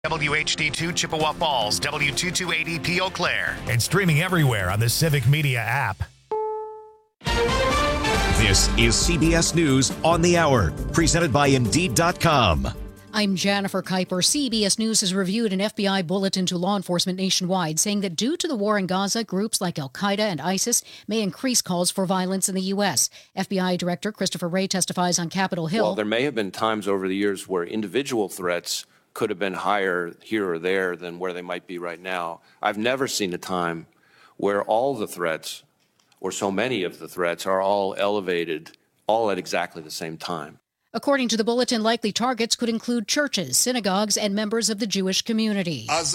WHD2 Chippewa Falls, W228EP Eau Claire. And streaming everywhere on the Civic Media app. This is CBS News on the Hour, presented by Indeed.com. I'm Jennifer Kuiper. CBS News has reviewed an FBI bulletin to law enforcement nationwide saying that due to the war in Gaza, groups like al-Qaeda and ISIS may increase calls for violence in the U.S. FBI Director Christopher Wray testifies on Capitol Hill. Well, there may have been times over the years where individual threats could have been higher here or there than where they might be right now. I've never seen a time where all the threats, or so many of the threats, are all elevated, all at exactly the same time. According to the bulletin, likely targets could include churches, synagogues, and members of the Jewish community. As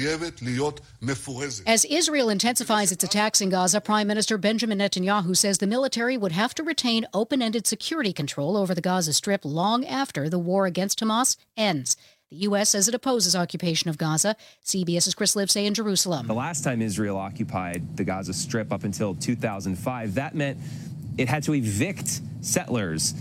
Israel intensifies its attacks in Gaza, Prime Minister Benjamin Netanyahu says the military would have to retain open-ended security control over the Gaza Strip long after the war against Hamas ends. The U.S. says it opposes occupation of Gaza. CBS's Chris Livesay in Jerusalem. The last time Israel occupied the Gaza Strip up until 2005, that meant it had to evict settlers.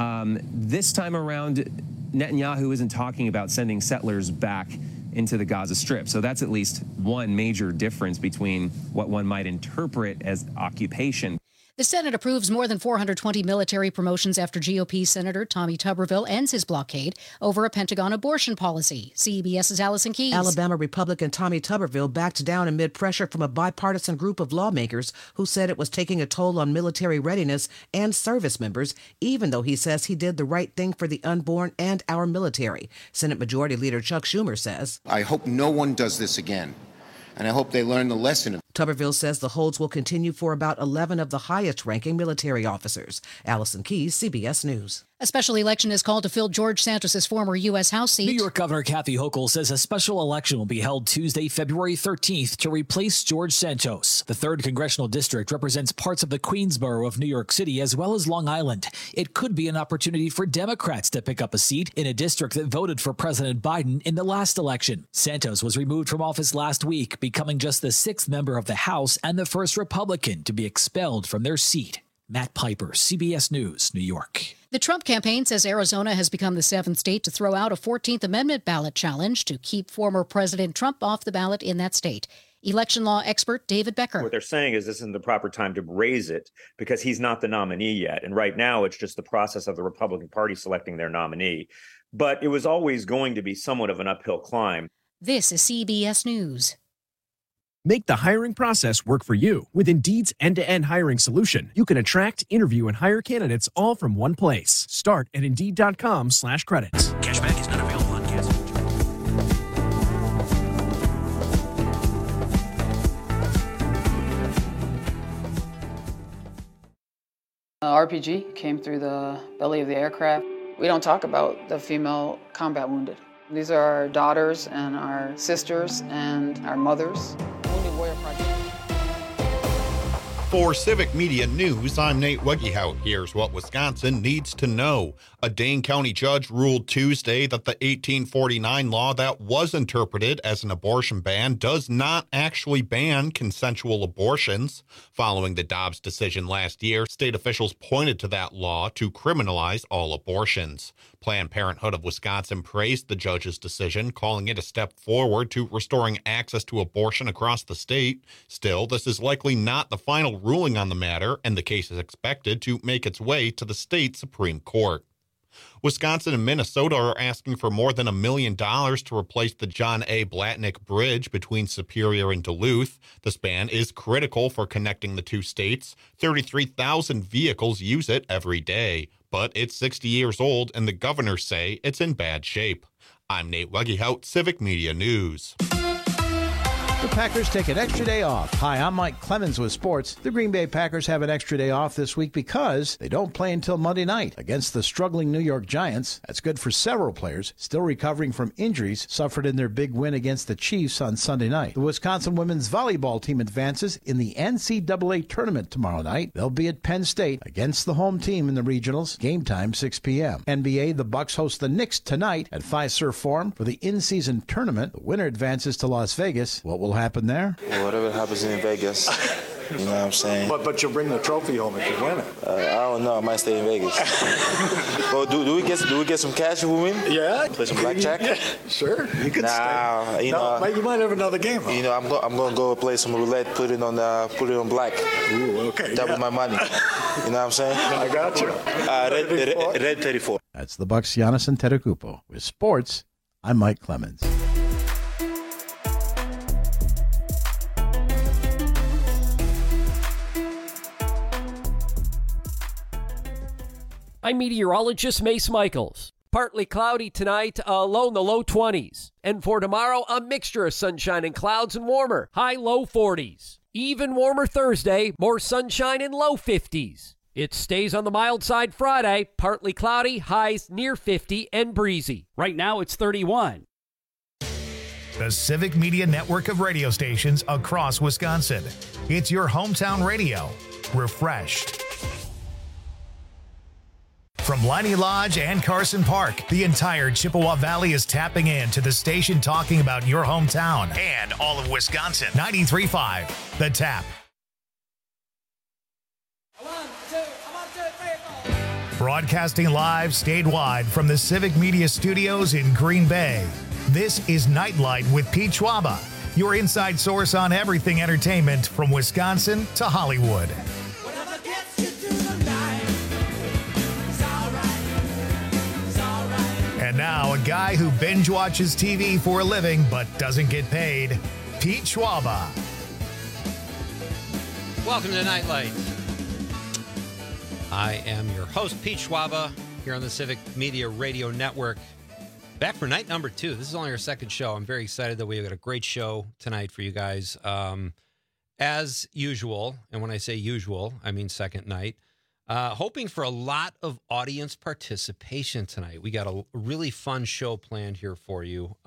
This time around, Netanyahu isn't talking about sending settlers back into the Gaza Strip. So that's at least one major difference between what one might interpret as occupation. The Senate approves more than 420 military promotions after GOP Senator Tommy Tuberville ends his blockade over a Pentagon abortion policy. CBS's Allison Keyes. Alabama Republican Tommy Tuberville backed down amid pressure from a bipartisan group of lawmakers who said it was taking a toll on military readiness and service members, even though he says he did the right thing for the unborn and our military. Senate Majority Leader Chuck Schumer says, I hope no one does this again, and I hope they learn the lesson. Tuberville says the holds will continue for about 11 of the highest-ranking military officers. Allison Keyes, CBS News. A special election is called to fill George Santos' former U.S. House seat. New York Governor Kathy Hochul says a special election will be held Tuesday, February 13th to replace George Santos. The 3rd Congressional District represents parts of the Queensboro of New York City as well as Long Island. It could be an opportunity for Democrats to pick up a seat in a district that voted for President Biden in the last election. Santos was removed from office last week, becoming just the 6th member of the House and the first Republican to be expelled from their seat. Matt Piper, CBS News, New York. The Trump campaign says Arizona has become the 7th state to throw out a 14th Amendment ballot challenge to keep former President Trump off the ballot in that state. Election law expert David Becker. What they're saying is this isn't the proper time to raise it because he's not the nominee yet. And right now, it's just the process of the Republican Party selecting their nominee. But it was always going to be somewhat of an uphill climb. This is CBS News. Make the hiring process work for you. With Indeed's end-to-end hiring solution, you can attract, interview, and hire candidates all from one place. Start at Indeed.com/credits. Cashback is not available on gas. RPG came through the belly of the aircraft. We don't talk about the female combat wounded. These are our daughters and our sisters and our mothers. Wounded Warrior Project. For Civic Media News, I'm Nate Weggehout. Here's what Wisconsin needs to know. A Dane County judge ruled Tuesday that the 1849 law that was interpreted as an abortion ban does not actually ban consensual abortions. Following the Dobbs decision last year, state officials pointed to that law to criminalize all abortions. Planned Parenthood of Wisconsin praised the judge's decision, calling it a step forward to restoring access to abortion across the state. Still, this is likely not the final ruling on the matter, and the case is expected to make its way to the state Supreme Court. Wisconsin and Minnesota are asking for more than $1 million to replace the John A. Blatnick Bridge between Superior and Duluth. The span is critical for connecting the two states. 33,000 vehicles use it every day, but it's 60 years old, and the governors say it's in bad shape. I'm Nate Weggehout, Civic Media News. The Packers take an extra day off. Hi, I'm Mike Clemens with sports. The Green Bay Packers have an extra day off this week because they don't play until Monday night against the struggling New York Giants. That's good for several players still recovering from injuries suffered in their big win against the Chiefs on Sunday night. The Wisconsin women's volleyball team advances in the NCAA tournament tomorrow night. They'll be at Penn State against the home team in the regionals. Game time 6 p.m. NBA, the Bucks host the Knicks tonight at Fiserv Forum for the in-season tournament. The winner advances to Las Vegas. What will happen there? Whatever happens in Vegas, You know what I'm saying? But you'll bring the trophy home if you win it. I don't know. I might stay in Vegas. Well, do we get some cash if we win? Yeah. Play some blackjack? Yeah, sure. You could stay. You know, you might have another game. Huh? You know, I'm going to go play some roulette, put it on black. Ooh, okay. Double my money. You know what I'm saying? I got you. Red 34. That's the Bucks' Giannis Antetokounmpo. With sports, I'm Mike Clemens. I'm meteorologist Mace Michaels. Partly cloudy tonight, low in the low 20s. And for tomorrow, a mixture of sunshine and clouds and warmer, high low 40s. Even warmer Thursday, more sunshine and low 50s. It stays on the mild side Friday, partly cloudy, highs near 50 and breezy. Right now it's 31. The Civic Media network of radio stations across Wisconsin. It's your hometown radio. Refreshed. From Liney Lodge and Carson Park, the entire Chippewa Valley is tapping into the station talking about your hometown and all of Wisconsin. 93.5, The Tap. Broadcasting live statewide from the Civic Media Studios in Green Bay. This is Nightlight with Pete Schwaba, your inside source on everything entertainment from Wisconsin to Hollywood. And now, a guy who binge watches TV for a living but doesn't get paid, Pete Schwaba. Welcome to Nightlight. I am your host, Pete Schwaba, here on the Civic Media Radio Network. Back for night number 2. This is only our second show. I'm very excited that we've got a great show tonight for you guys. As usual, and when I say usual, I mean second night. Hoping for a lot of audience participation tonight. We got a really fun show planned here for you.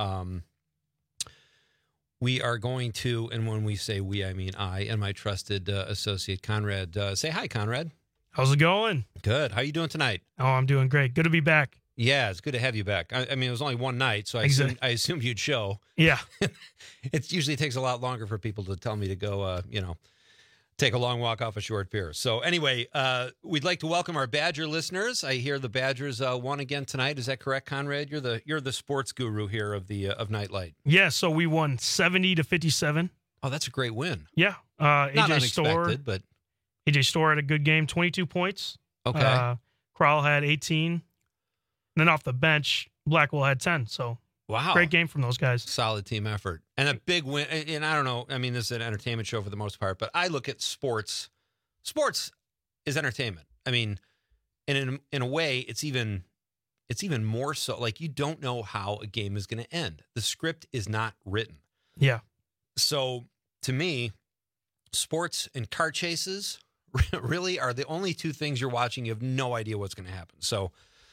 We are going to, and when we say we, I mean I and my trusted associate, Conrad. Say hi, Conrad. How's it going? Good. How you doing tonight? Oh, I'm doing great. Good to be back. Yeah, it's good to have you back. I mean, it was only one night, so I assumed you'd show. Yeah. It usually takes a lot longer for people to tell me to go, take a long walk off a short pier. So anyway, we'd like to welcome our Badger listeners. I hear the Badgers won again tonight. Is that correct, Conrad? You're the sports guru here of Nightlight. Yeah, so we won 70-57. Oh, that's a great win. Yeah. Not AJ unexpected, Storr, but AJ Storr had a good game, 22 points. Okay. Crowell had 18. And then off the bench, Blackwell had 10. So wow, great game from those guys. Solid team effort. And a big win. And I don't know, I mean, this is an entertainment show for the most part, but I look at sports. Sports is entertainment. I mean, and in a way, it's even more so. Like, you don't know how a game is going to end. The script is not written. Yeah. So to me, sports and car chases really are the only two things you're watching. You have no idea what's going to happen. So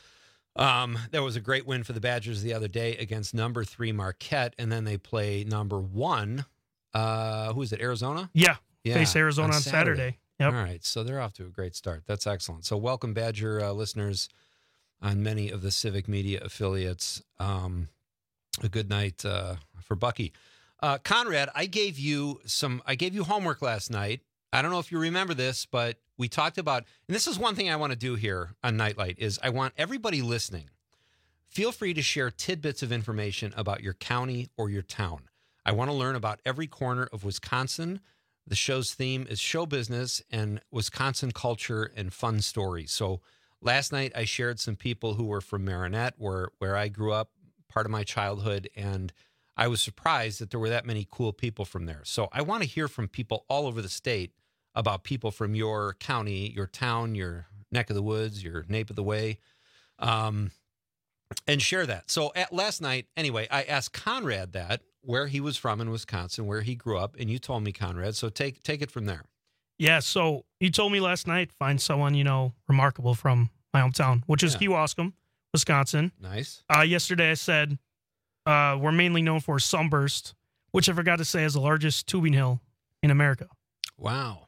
there was a great win for the Badgers the other day against number 3 Marquette, and then they play number 1. Who is it? Arizona? Yeah. Face Arizona on Saturday. Yep. All right. So they're off to a great start. That's excellent. So welcome, Badger listeners on many of the Civic Media affiliates. A good night for Bucky. Conrad, I gave you homework last night. I don't know if you remember this, but we talked about, and this is one thing I want to do here on Nightlight, is I want everybody listening, feel free to share tidbits of information about your county or your town. I want to learn about every corner of Wisconsin. The show's theme is show business and Wisconsin culture and fun stories. So last night I shared some people who were from Marinette, where I grew up, part of my childhood, and I was surprised that there were that many cool people from there. So I want to hear from people all over the state about people from your county, your town, your neck of the woods, your nape of the way, and share that. So last night, anyway, I asked Conrad that, where he was from in Wisconsin, where he grew up, and you told me, Conrad, so take it from there. Yeah, so he told me last night, find someone, remarkable from my hometown, which is Kewaskum, Wisconsin. Nice. Yesterday I said, we're mainly known for Sunburst, which I forgot to say is the largest tubing hill in America. Wow.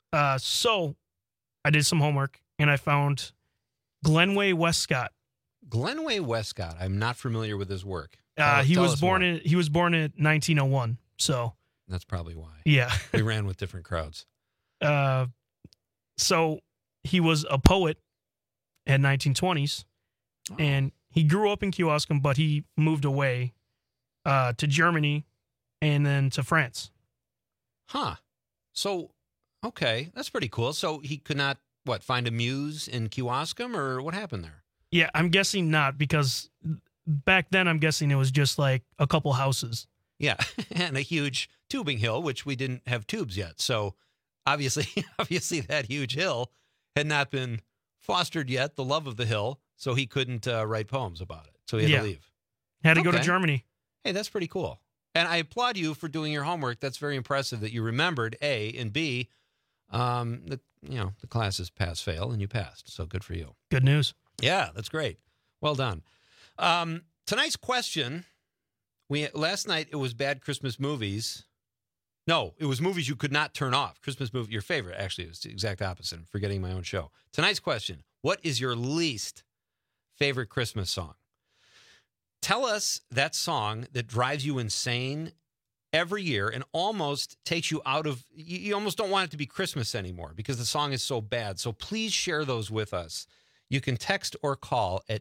So I did some homework, and I found Glenway Westcott. Glenway Westcott. I'm not familiar with his work. He was born in 1901. So that's probably why. Yeah. We ran with different crowds. So he was a poet at 1920s, and he grew up in Kewaskum, but he moved away to Germany and then to France. Huh. So, okay, that's pretty cool. So he could not, find a muse in Kewaskum, or what happened there? Yeah, I'm guessing not, because back then I'm guessing it was just like a couple houses. Yeah, and a huge tubing hill, which we didn't have tubes yet. So obviously that huge hill had not been fostered yet, the love of the hill, so he couldn't write poems about it. So he had to leave. Had to go to Germany. Hey, that's pretty cool. And I applaud you for doing your homework. That's very impressive that you remembered, A, and B, the classes pass, fail, and you passed. So good for you. Good news. Yeah, that's great. Well done. Tonight's question, last night it was bad Christmas movies. No, it was movies you could not turn off. Christmas movie, your favorite, actually. It was the exact opposite. I'm forgetting my own show. Tonight's question, what is your least favorite Christmas song? Tell us that song that drives you insane every year and almost takes you out of, you almost don't want it to be Christmas anymore because the song is so bad. So please share those with us. You can text or call at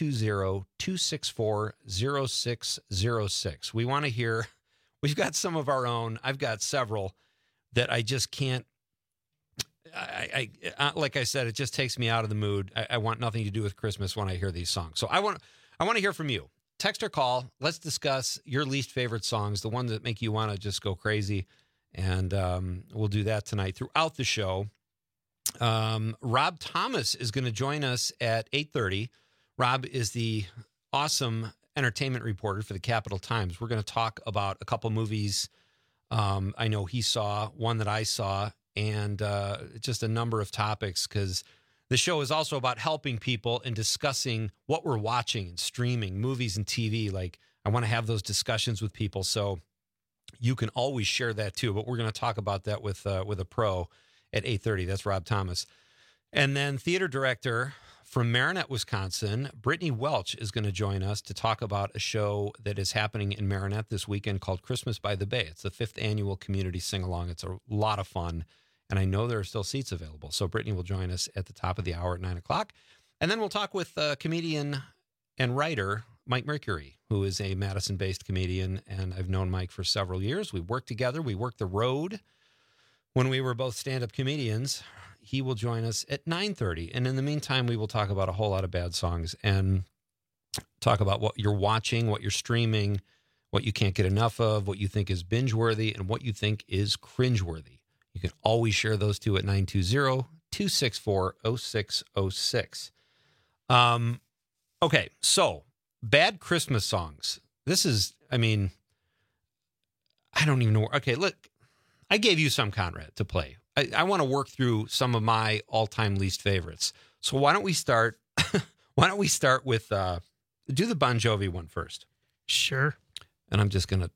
920-264-0606. We want to hear, we've got some of our own. I've got several that I just can't, like I said, it just takes me out of the mood. I want nothing to do with Christmas when I hear these songs. So I want to hear from you. Text or call. Let's discuss your least favorite songs, the ones that make you want to just go crazy. And we'll do that tonight throughout the show. Rob Thomas is going to join us at 8:30. Rob is the awesome entertainment reporter for the Capital Times. We're going to talk about a couple movies I know he saw, one that I saw, and just a number of topics, because the show is also about helping people and discussing what we're watching and streaming, movies and TV. Like, I want to have those discussions with people, so you can always share that too. But we're going to talk about that with a pro at 8:30. That's Rob Thomas. And then theater director from Marinette, Wisconsin, Brittany Welch is going to join us to talk about a show that is happening in Marinette this weekend called Christmas by the Bay. It's the 5th annual community sing-along. It's a lot of fun. And I know there are still seats available. So Brittany will join us at the top of the hour at 9 o'clock. And then we'll talk with comedian and writer Mike Mercury, who is a Madison-based comedian. And I've known Mike for several years. We worked together. We worked the road when we were both stand-up comedians. He will join us at 9:30. And in the meantime, we will talk about a whole lot of bad songs and talk about what you're watching, what you're streaming, what you can't get enough of, what you think is binge-worthy, and what you think is cringe-worthy. You can always share those two at 920-264-0606. Okay, so bad Christmas songs. This is, I don't even know. Okay, look, I gave you some, Conrad, to play. I want to work through some of my all-time least favorites. So why don't we start? With do the Bon Jovi one first? Sure. And I'm gonna.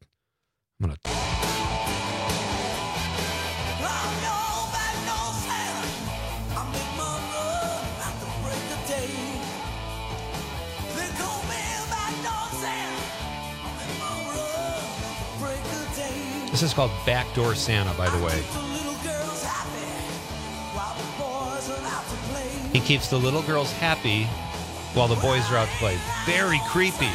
This is called Backdoor Santa, by the way. He keeps the little girls happy while the boys are out to play. Very creepy.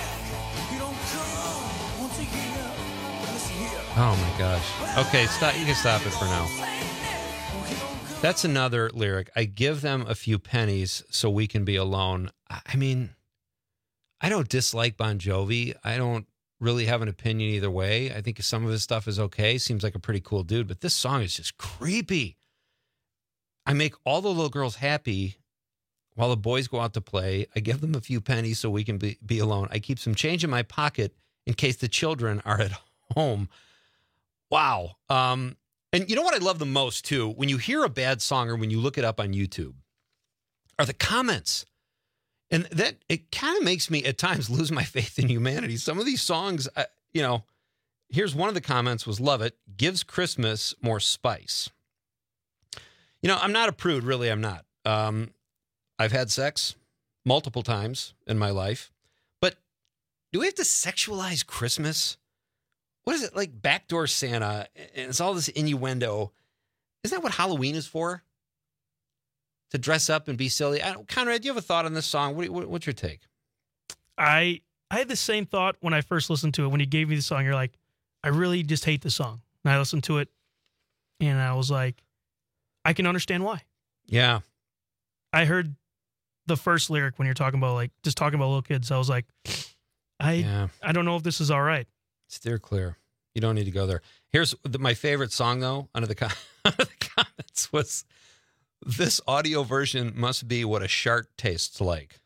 Oh my gosh. Okay, stop. You can stop it for now. That's another lyric. I give them a few pennies so we can be alone. I don't dislike Bon Jovi. I don't really have an opinion either way. I think some of his stuff is okay. Seems like a pretty cool dude, but this song is just creepy. I make all the little girls happy while the boys go out to play. I give them a few pennies so we can be alone. I keep some change in my pocket in case the children are at home. Wow. And you know what I love the most, too? When you hear a bad song or when you look it up on YouTube, are the comments. And that, it kind of makes me at times lose my faith in humanity. Some of these songs, here's one of the comments was, love it, gives Christmas more spice. I'm not a prude, really, I'm not. I've had sex multiple times in my life, but do we have to sexualize Christmas? What is it, like Backdoor Santa? And it's all this innuendo. Isn't that what Halloween is for? To dress up and be silly? Conrad, do you have a thought on this song? What's your take? I had the same thought when I first listened to it. When you gave me the song, you're like, I really just hate the song. And I listened to it, and I was like, I can understand why. Yeah. I heard the first lyric when you're talking about, like, just talking about little kids. I was like, I don't know if this is all right. Steer clear. You don't need to go there. Here's my favorite song, though, under the comments was, this audio version must be what a shark tastes like.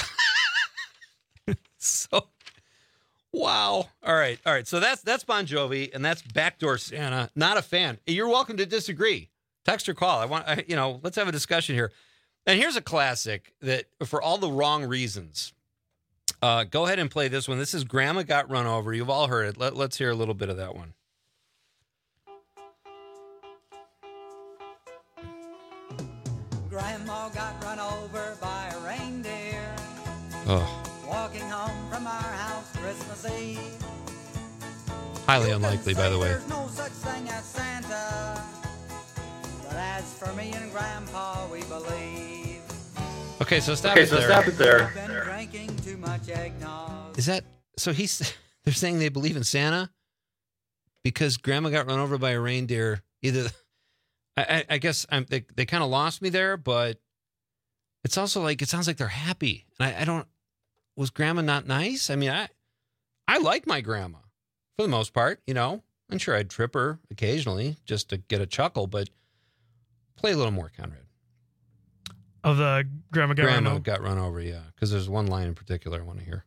So, wow. All right. So that's Bon Jovi, and that's Backdoor Santa. Not a fan. You're welcome to disagree. Text or call. Let's have a discussion here. And here's a classic that, for all the wrong reasons, go ahead and play this one. This is Grandma Got Run Over. You've all heard it. Let's hear a little bit of that one. Grandma got run over by a reindeer. Oh. Walking home from our house Christmas Eve. Highly unlikely, by the way. There's no such thing as Santa. But as for me and Grandpa, we believe. Okay, so stop it there. Been drinking too much eggnog. Is that so? They're saying they believe in Santa because Grandma got run over by a reindeer. Either, I guess they kind of lost me there, but it's also like it sounds like they're happy, and I don't. Was Grandma not nice? I mean, I like my grandma for the most part. I'm sure I'd trip her occasionally just to get a chuckle, but play a little more, Conrad. Of the Grandma got run over, yeah. Because there's one line in particular I want to hear.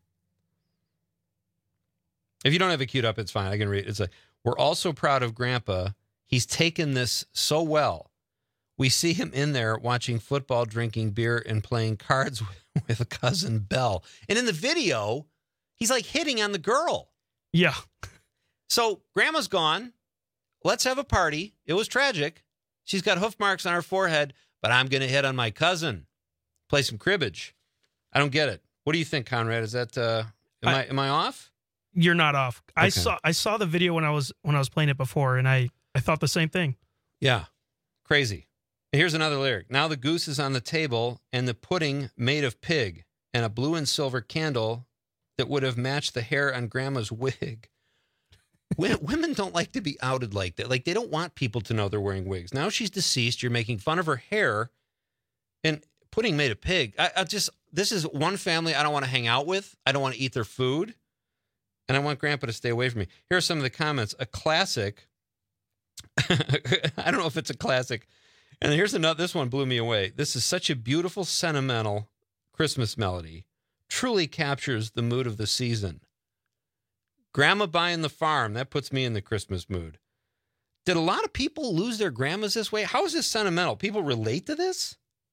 If you don't have it queued up, it's fine. I can read it. It's like, we're also proud of Grandpa. He's taken this so well. We see him in there watching football, drinking beer, and playing cards with a cousin Belle. And in the video, he's like hitting on the girl. Yeah. So Grandma's gone. Let's have a party. It was tragic. She's got hoof marks on her forehead, but I'm going to hit on my cousin. Play some cribbage. I don't get it. What do you think, Conrad? Is that am I off? You're not off. Okay. I saw the video when I was playing it before, and I thought the same thing. Yeah. Crazy. Here's another lyric. Now the goose is on the table and the pudding made of pig and a blue and silver candle that would have matched the hair on Grandma's wig. Women don't like to be outed like that. Like, they don't want people to know they're wearing wigs. Now she's deceased. You're making fun of her hair and pudding made of pig. This is one family I don't want to hang out with. I don't want to eat their food. And I want Grandpa to stay away from me. Here are some of the comments. A classic. I don't know if it's a classic. And here's another. This one blew me away. This is such a beautiful, sentimental Christmas melody. Truly captures the mood of the season. Grandma buying the farm. That puts me in the Christmas mood. Did a lot of people lose their grandmas this way? How is this sentimental? People relate to this?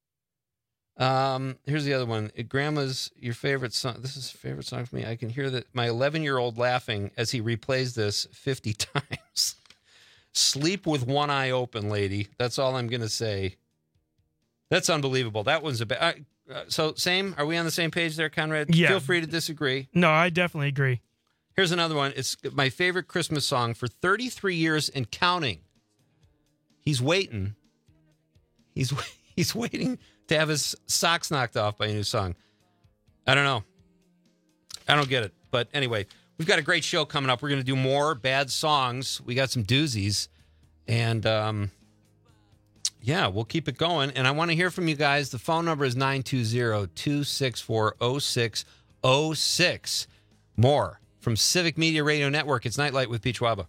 Here's the other one. Grandma's your favorite song. This is a favorite song for me. I can hear that my 11-year-old laughing as he replays this 50 times. Sleep with one eye open, lady. That's all I'm going to say. That's unbelievable. That one's a bad. So, same. Are we on the same page there, Conrad? Yeah. Feel free to disagree. No, I definitely agree. Here's another one. It's my favorite Christmas song for 33 years and counting. He's waiting. He's waiting to have his socks knocked off by a new song. I don't know. I don't get it. But anyway, we've got a great show coming up. We're going to do more bad songs. We got some doozies. And, yeah, we'll keep it going. And I want to hear from you guys. The phone number is 920-264-0606. More from Civic Media Radio Network. It's Nightlight with Pete Schwaba.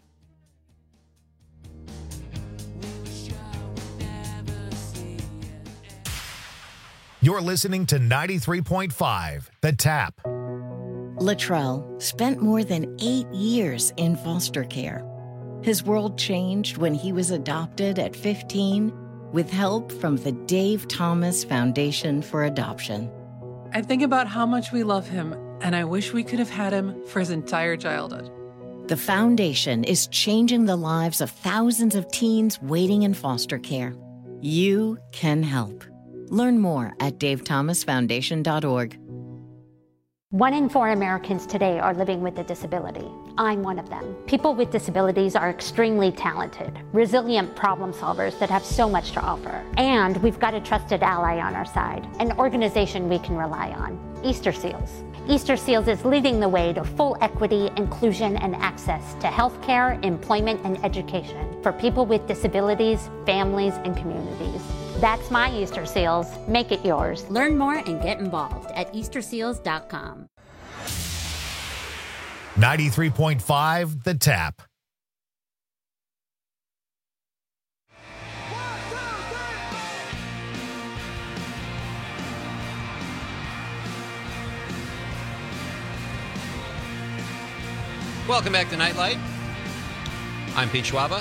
You're listening to 93.5, The Tap. Latrell spent more than 8 years in foster care. His world changed when he was adopted at 15 with help from the Dave Thomas Foundation for Adoption. I think about how much we love him, and I wish we could have had him for his entire childhood. The foundation is changing the lives of thousands of teens waiting in foster care. You can help. Learn more at davethomasfoundation.org. 1 in 4 Americans today are living with a disability. I'm one of them. People with disabilities are extremely talented, resilient problem solvers that have so much to offer. And we've got a trusted ally on our side, an organization we can rely on, Easter Seals. Easter Seals is leading the way to full equity, inclusion, and access to healthcare, employment, and education for people with disabilities, families, and communities. That's my Easter Seals. Make it yours. Learn more and get involved at easterseals.com. 93.5 The Tap. Welcome back to Nightlight. I'm Pete Schwaba.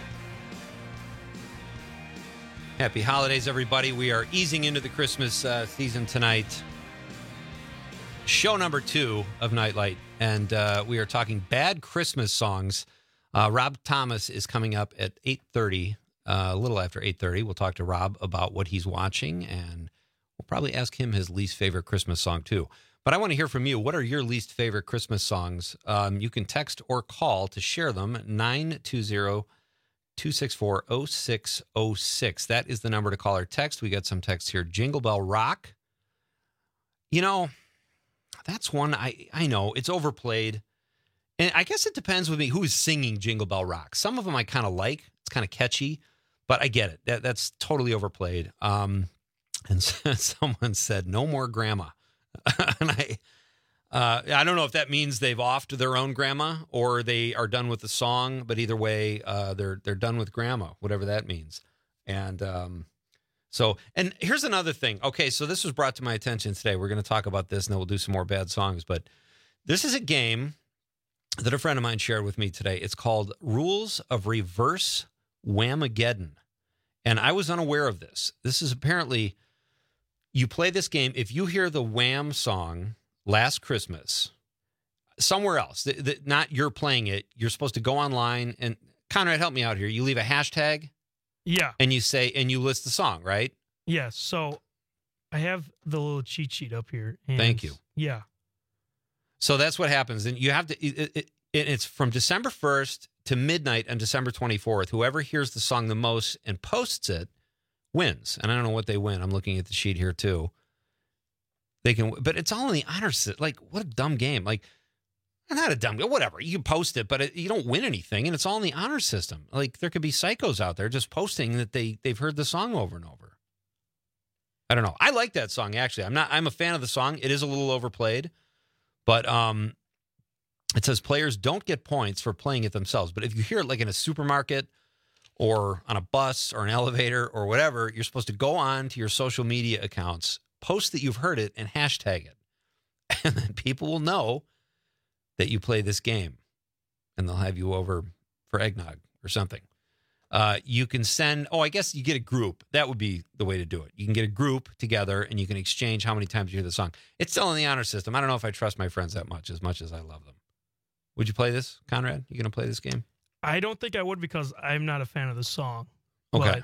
Happy holidays, everybody. We are easing into the Christmas season tonight. Show number 2 of Nightlight, and we are talking bad Christmas songs. Rob Thomas is coming up at 8:30, a little after 8:30. We'll talk to Rob about what he's watching, and we'll probably ask him his least favorite Christmas song, too. But I want to hear from you. What are your least favorite Christmas songs? You can text or call to share them, 920-264-0606. That is the number to call or text. We got some text here. Jingle Bell Rock. You know, that's one I know. It's overplayed. And I guess it depends with me who's singing Jingle Bell Rock. Some of them I kind of like. It's kind of catchy. But I get it. That's totally overplayed. And someone said, no more grandma. And I don't know if that means they've offed their own grandma or they are done with the song, but either way, they're done with grandma, whatever that means. And and here's another thing. Okay, so this was brought to my attention today. We're going to talk about this, and then we'll do some more bad songs. But this is a game that a friend of mine shared with me today. It's called Rules of Reverse Whamageddon. And I was unaware of this. This is apparently... You play this game, if you hear the Wham song Last Christmas somewhere else, not you're playing it, you're supposed to go online and, Conrad, help me out here. You leave a hashtag? Yeah. And you say, and you list the song, right? Yes. So I have the little cheat sheet up here. And thank you. Yeah. So that's what happens. And you have to, it's from December 1st to midnight on December 24th. Whoever hears the song the most and posts it wins. And I don't know what they win. I'm looking at the sheet here too. They can, but it's all in the honor system. Like, what a dumb game. Like, not a dumb, whatever. You can post it, but you don't win anything. And it's all in the honor system. Like, there could be psychos out there just posting that they've heard the song over and over. I don't know. I like that song, actually. I'm a fan of the song. It is a little overplayed, but it says players don't get points for playing it themselves. But if you hear it like in a supermarket or on a bus or an elevator or whatever, you're supposed to go on to your social media accounts, post that you've heard it, and hashtag it. And then people will know that you play this game, and they'll have you over for eggnog or something. You can send, I guess you get a group. That would be the way to do it. You can get a group together, and you can exchange how many times you hear the song. It's still in the honor system. I don't know if I trust my friends that much as I love them. Would you play this, Conrad? You going to play this game? I don't think I would because I'm not a fan of the song. Okay.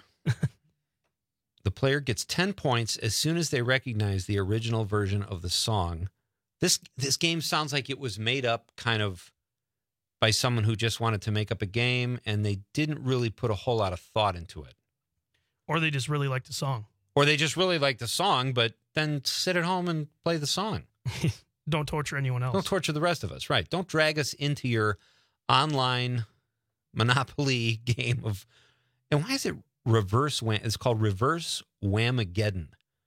The player gets 10 points as soon as they recognize the original version of the song. This game sounds like it was made up kind of by someone who just wanted to make up a game, and they didn't really put a whole lot of thought into it. Or they just really like the song. Or they just really like the song, but then sit at home and play the song. Don't torture anyone else. Don't torture the rest of us, right? Don't drag us into your online Monopoly game of... And why is it reverse wham? It's called Reverse Whamageddon.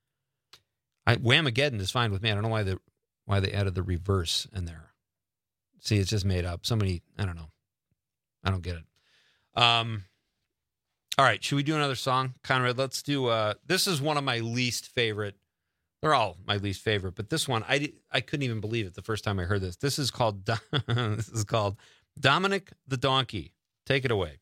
Whamageddon is fine with me. I don't know why they added the reverse in there. See, it's just made up. Somebody, I don't know. I don't get it. All right, should we do another song? Conrad, let's do, this is one of my least favorite. They're all my least favorite, but this one, I couldn't even believe it the first time I heard this. This is called Dominic the Donkey. Take it away.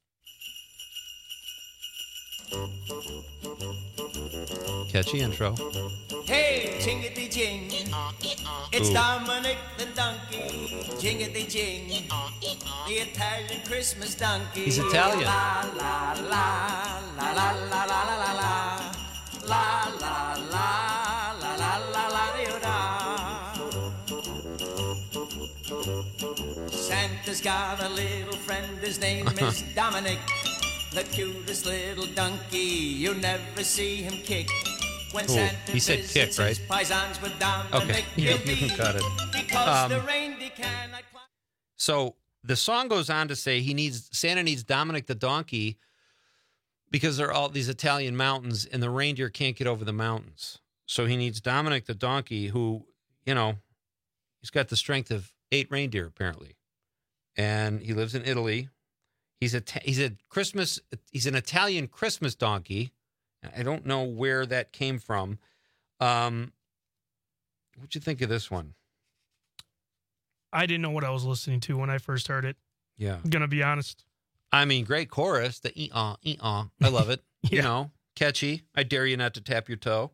Catchy intro. Hey, jingity jing. It's Dominic the donkey. Jingity jing. The Italian Christmas donkey. He's Italian. La la la la la la la la la la la la la la la la da. Santa Santa's got a little friend, his name is Dominic, the cutest little donkey, you never see him kick. When Santa he said kick, visits right? his paisans with Dominic, Okay, you can cut it. because the reindeer cannot climb. So the song goes on to say Santa needs Dominic the donkey because there are all these Italian mountains and the reindeer can't get over the mountains. So he needs Dominic the donkey who, you know, he's got the strength of 8 reindeer apparently. And he lives in Italy. He's an Italian Christmas donkey. I don't know where that came from. What'd you think of this one? I didn't know what I was listening to when I first heard it. Yeah. I'm going to be honest. I mean, great chorus. The ee-aw, ee-aw. I love it. Yeah. You know, catchy. I dare you not to tap your toe.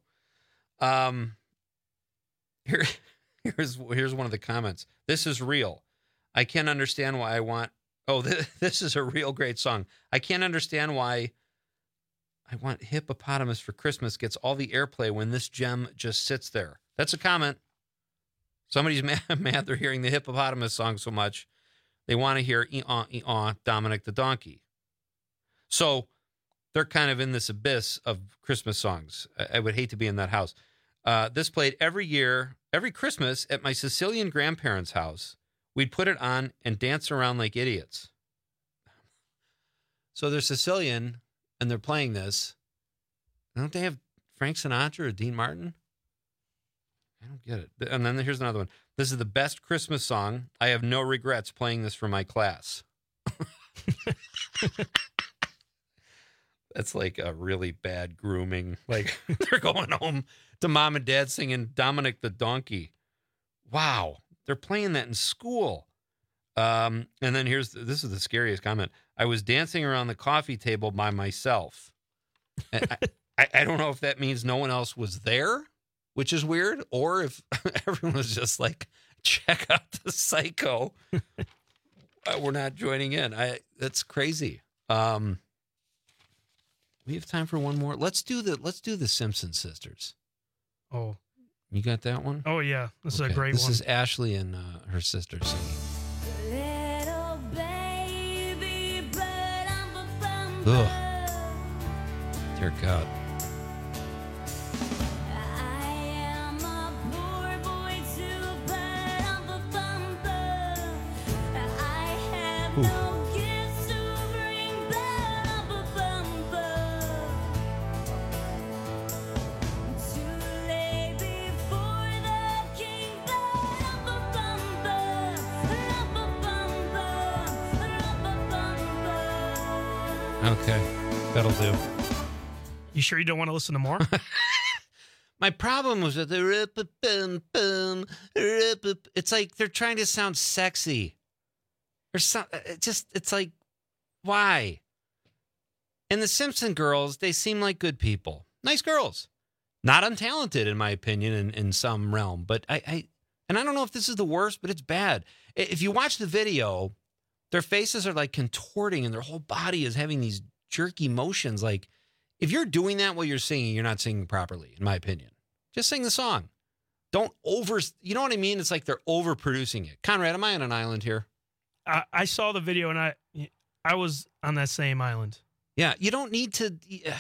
Here's one of the comments. This is real. I can't understand why I want... Oh, this is a real great song. I can't understand why I want Hippopotamus for Christmas gets all the airplay when this gem just sits there. That's a comment. Somebody's mad they're hearing the Hippopotamus song so much. They want to hear ee-aw, ee-aw, Dominic the donkey. So they're kind of in this abyss of Christmas songs. I would hate to be in that house. This played every year, every Christmas at my Sicilian grandparents' house. We'd put it on and dance around like idiots. So they're Sicilian and they're playing this. Don't they have Frank Sinatra or Dean Martin? I don't get it. And then here's another one. This is the best Christmas song. I have no regrets playing this for my class. That's like a really bad grooming. Like they're going home to mom and dad singing Dominic the Donkey. Wow. They're playing that in school. And then this is the scariest comment. I was dancing around the coffee table by myself. I don't know if that means no one else was there, which is weird, or if everyone was just like, check out the psycho. We're not joining in. That's crazy. We have time for one more. Let's do the Simpson sisters. Oh. You got that one? Oh, yeah. This is a great This one. is Ashley and her sister singing. Ugh. Dear God. Ooh. Okay, that'll do. You sure you don't want to listen to more? My problem was with the it's like they're trying to sound sexy. Or it's like, why? And the Simpson girls, they seem like good people. Nice girls. Not untalented, in my opinion, in some realm. But I don't know if this is the worst, but it's bad. If you watch the video, their faces are like contorting and their whole body is having these jerky motions. Like, if you're doing that while you're singing, you're not singing properly, in my opinion. Just sing the song. Don't you know what I mean? It's like they're overproducing it. Conrad, am I on an island here? I saw the video and I was on that same island. Yeah, you don't need to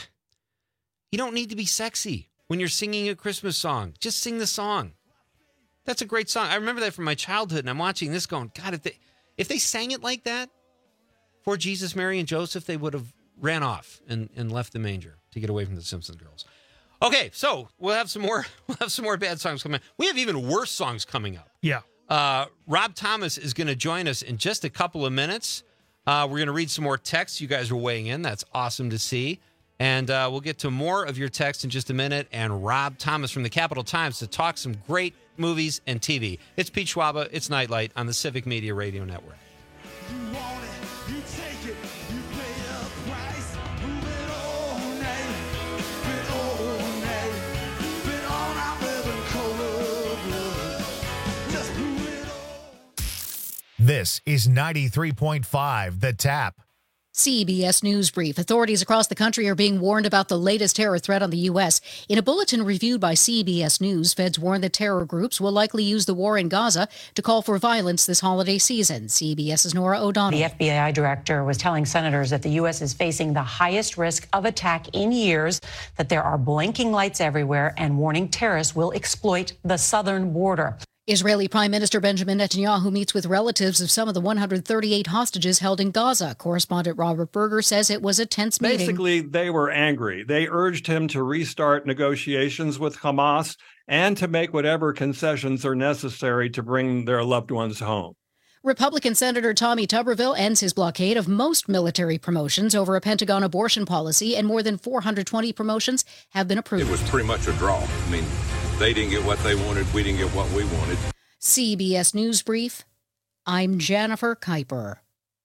be sexy when you're singing a Christmas song. Just sing the song. That's a great song. I remember that from my childhood, and I'm watching this going, God, if they sang it like that for Jesus, Mary, and Joseph, they would have ran off and left the manger to get away from the Simpson girls. Okay, so we'll have some more bad songs coming. We have even worse songs coming up. Yeah. Rob Thomas is going to join us in just a couple of minutes. We're going to read some more texts. You guys are weighing in. That's awesome to see. And we'll get to more of your texts in just a minute. And Rob Thomas from the Capital Times to talk some great movies and TV. It's Pete Schwaba. It's Nightlight on the Civic Media Radio Network. You want it, you take it, you pay the price. Move it all night, been all night, been all night living cold blood. Just move it all. This is 93.5 The Tap. CBS News Brief. Authorities across the country are being warned about the latest terror threat on the U.S. In a bulletin reviewed by CBS News, feds warn that terror groups will likely use the war in Gaza to call for violence this holiday season. CBS's Nora O'Donnell. The FBI director was telling senators that the U.S. is facing the highest risk of attack in years, that there are blinking lights everywhere, and warning terrorists will exploit the southern border. Israeli Prime Minister Benjamin Netanyahu meets with relatives of some of the 138 hostages held in Gaza. Correspondent Robert Berger says it was a tense meeting. Basically, they were angry. They urged him to restart negotiations with Hamas and to make whatever concessions are necessary to bring their loved ones home. Republican Senator Tommy Tuberville ends his blockade of most military promotions over a Pentagon abortion policy, and more than 420 promotions have been approved. It was pretty much a draw. I mean, they didn't get what they wanted. We didn't get what we wanted. CBS News Brief. I'm Jennifer Kuiper.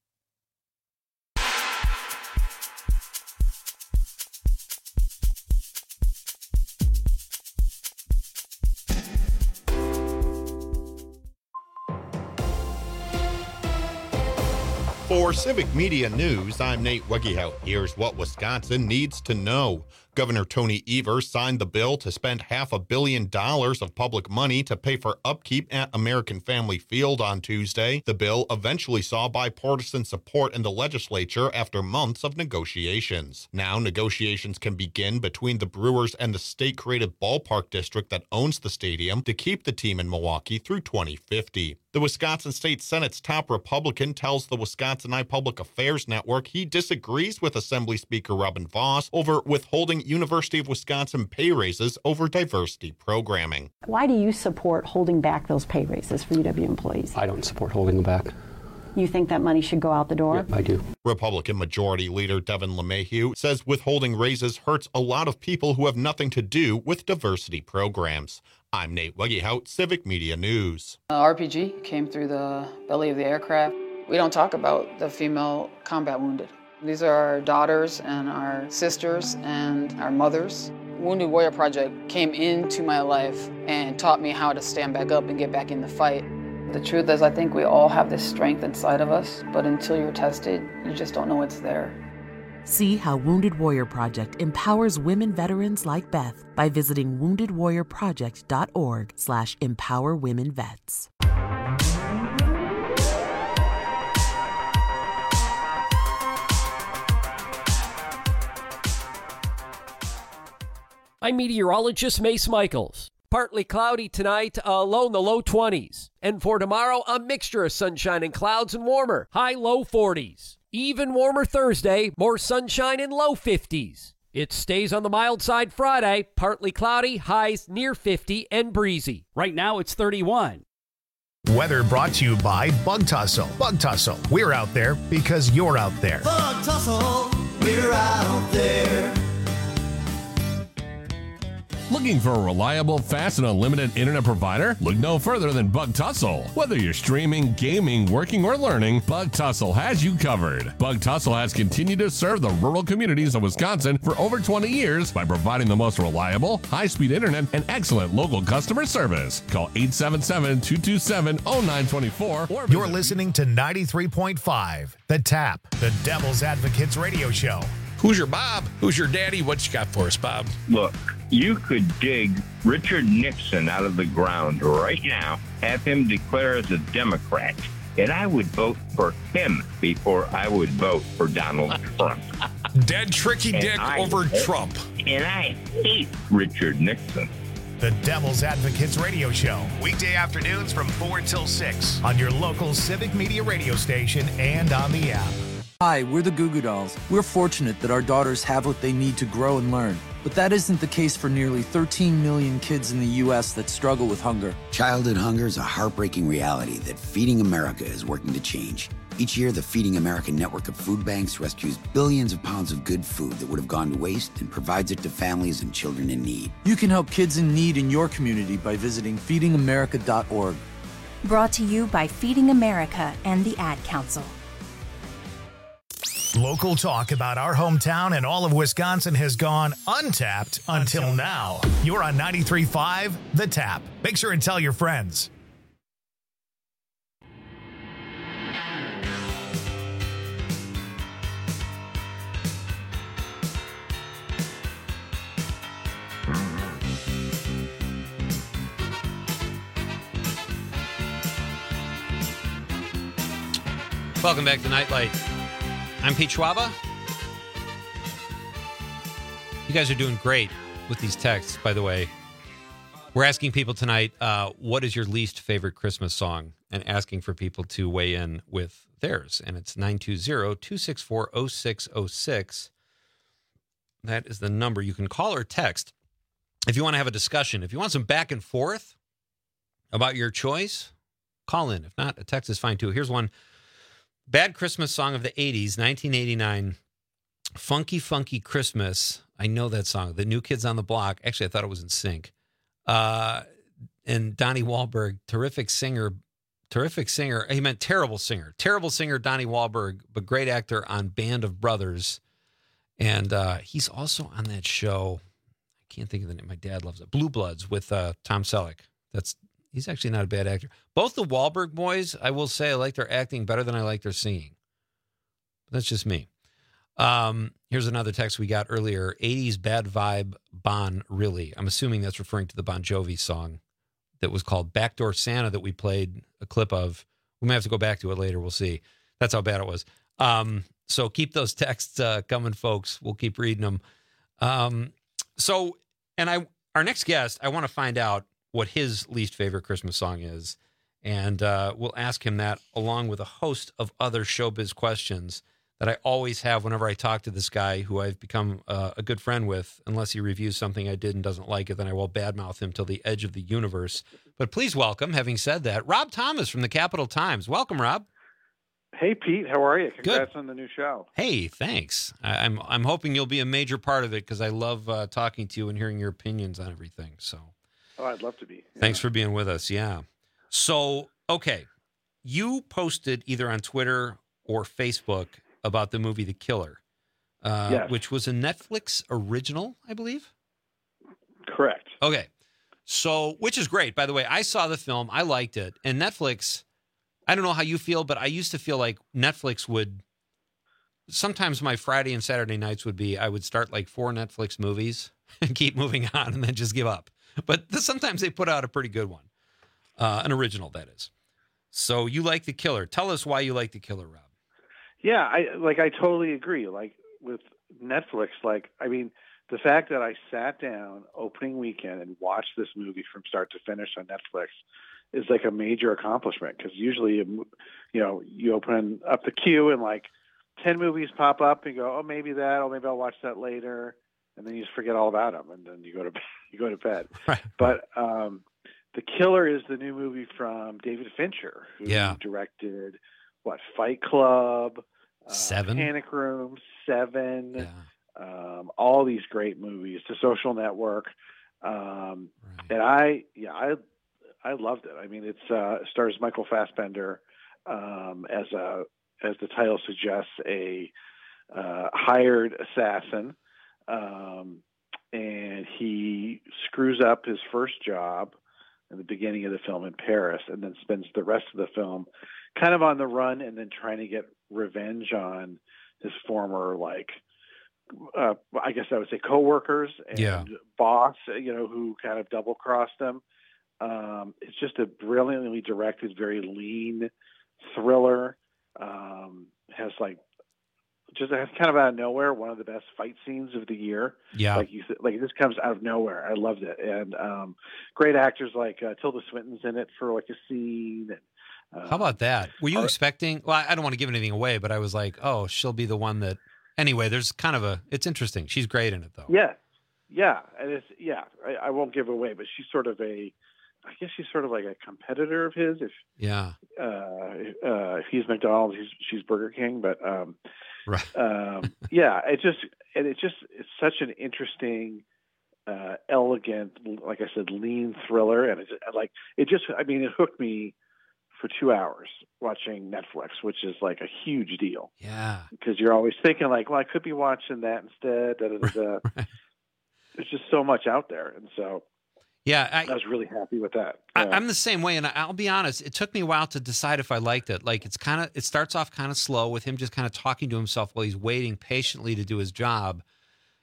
For Civic Media News, I'm Nate Wegehout. Here's what Wisconsin needs to know. Governor Tony Evers signed the bill to spend $500 million of public money to pay for upkeep at American Family Field on Tuesday. The bill eventually saw bipartisan support in the legislature after months of negotiations. Now negotiations can begin between the Brewers and the state-created ballpark district that owns the stadium to keep the team in Milwaukee through 2050. The Wisconsin State Senate's top Republican tells the Wisconsin Public Affairs Network he disagrees with Assembly Speaker Robin Vos over withholding University of Wisconsin pay raises over diversity programming. Why do you support holding back those pay raises for UW employees? I don't support holding them back. You think that money should go out the door? Yep, I do. Republican Majority Leader Devin LeMahieu says withholding raises hurts a lot of people who have nothing to do with diversity programs. I'm Nate Wegehout, Civic Media News. RPG came through the belly of the aircraft. We don't talk about the female combat wounded. These are our daughters and our sisters and our mothers. Wounded Warrior Project came into my life and taught me how to stand back up and get back in the fight. The truth is, I think we all have this strength inside of us, but until you're tested, you just don't know it's there. See how Wounded Warrior Project empowers women veterans like Beth by visiting woundedwarriorproject.org/empowerwomenvets. I'm meteorologist Mace Michaels. Partly cloudy tonight, low in the low 20s. And for tomorrow, a mixture of sunshine and clouds and warmer, high low 40s. Even warmer Thursday, more sunshine and low 50s. It stays on the mild side Friday, partly cloudy, highs near 50 and breezy. Right now it's 31. Weather brought to you by Bug Tussle. Bug Tussle, we're out there because you're out there. Bug Tussle, we're out there. Looking for a reliable, fast, and unlimited internet provider? Look no further than Bug Tussle. Whether you're streaming, gaming, working, or learning, Bug Tussle has you covered. Bug Tussle has continued to serve the rural communities of Wisconsin for over 20 years by providing the most reliable, high-speed internet and excellent local customer service. Call 877-227-0924. You're listening to 93.5, The Tap, the Devil's Advocates radio show. Who's your Bob? Who's your daddy? What you got for us, Bob? Look, you could dig Richard Nixon out of the ground right now, have him declare as a Democrat, and I would vote for him before I would vote for Donald Trump. Dead tricky dick over Trump. And I hate Richard Nixon. The Devil's Advocates radio show, weekday afternoons from 4 till 6 on your local Civic Media radio station and on the app. Hi, we're the Goo Goo Dolls. We're fortunate that our daughters have what they need to grow and learn. But that isn't the case for nearly 13 million kids in the U.S. that struggle with hunger. Childhood hunger is a heartbreaking reality that Feeding America is working to change. Each year, the Feeding America network of food banks rescues billions of pounds of good food that would have gone to waste and provides it to families and children in need. You can help kids in need in your community by visiting feedingamerica.org. Brought to you by Feeding America and the Ad Council. Local talk about our hometown and all of Wisconsin has gone untapped until now. You're on 93.5 The Tap. Make sure and tell your friends. Welcome back to Nightlight. I'm Pete Schwaba. You guys are doing great with these texts, by the way. We're asking people tonight, what is your least favorite Christmas song? And asking for people to weigh in with theirs. And it's 920-264-0606. That is the number. You can call or text if you want to have a discussion. If you want some back and forth about your choice, call in. If not, a text is fine too. Here's one. Bad Christmas song of the 80s, 1989. Funky, Funky Christmas. I know that song. The New Kids on the Block. Actually, I thought it was in sync. And Donnie Wahlberg, terrific singer. He meant terrible singer. Terrible singer, Donnie Wahlberg, but great actor on Band of Brothers. And he's also on that show. I can't think of the name. My dad loves it. Blue Bloods with Tom Selleck. He's actually not a bad actor. Both the Wahlberg boys, I will say, I like their acting better than I like their singing. But that's just me. Here's another text we got earlier. 80s bad vibe Bon Really. I'm assuming that's referring to the Bon Jovi song that was called Backdoor Santa that we played a clip of. We may have to go back to it later. We'll see. That's how bad it was. So keep those texts coming, folks. We'll keep reading them. Our next guest, I want to find out what his least favorite Christmas song is. And we'll ask him that along with a host of other showbiz questions that I always have whenever I talk to this guy who I've become a good friend with. Unless he reviews something I did and doesn't like it, then I will badmouth him till the edge of the universe. But please welcome, having said that, Rob Thomas from the Capital Times. Welcome, Rob. Hey, Pete. How are you? Congrats on the new show. Hey, thanks. I'm hoping you'll be a major part of it because I love talking to you and hearing your opinions on everything. So, I'd love to be. Yeah. Thanks for being with us. Yeah. So, okay, you posted either on Twitter or Facebook about the movie The Killer, yes. which was a Netflix original, I believe. Correct. Okay. So, which is great. By the way, I saw the film. I liked it. And Netflix, I don't know how you feel, but I used to feel like Netflix would, sometimes my Friday and Saturday nights would be, I would start like 4 Netflix movies and keep moving on and then just give up. But sometimes they put out a pretty good one, an original, that is. So you like The Killer. Tell us why you like The Killer, Rob. Yeah, I totally agree. Like with Netflix, the fact that I sat down opening weekend and watched this movie from start to finish on Netflix is like a major accomplishment because usually, you open up the queue and like 10 movies pop up and go, oh, maybe I'll watch that later. And then you just forget all about them. And then you go to bed. Right. But The Killer is the new movie from David Fincher, who directed Fight Club, Seven, Panic Room, Seven, all these great movies, The Social Network. And I loved it. I mean, it stars Michael Fassbender as the title suggests, a hired assassin, and he screws up his first job in the beginning of the film in Paris, and then spends the rest of the film kind of on the run, and then trying to get revenge on his former, I guess I would say coworkers and boss, who kind of double crossed him. It's just a brilliantly directed, very lean thriller. Has kind of out of nowhere one of the best fight scenes of the year. Yeah, like this comes out of nowhere. I loved it, and great actors like Tilda Swinton's in it for like a scene. And, how about that? Were you expecting? Well, I don't want to give anything away, but I was like, oh, she'll be the one that. Anyway, there's kind of it's interesting. She's great in it, though. Yeah, and I won't give away, but she's sort of she's sort of like a competitor of his. If he's McDonald's, she's Burger King, but it's such an interesting, elegant, like I said, lean thriller, and it hooked me for 2 hours watching Netflix, which is like a huge deal. Yeah, because you're always thinking like, well, I could be watching that instead. Right. There's just so much out there, and so. Yeah, I was really happy with that. I'm the same way, and I'll be honest. It took me a while to decide if I liked it. Like it starts off kind of slow with him just kind of talking to himself while he's waiting patiently to do his job,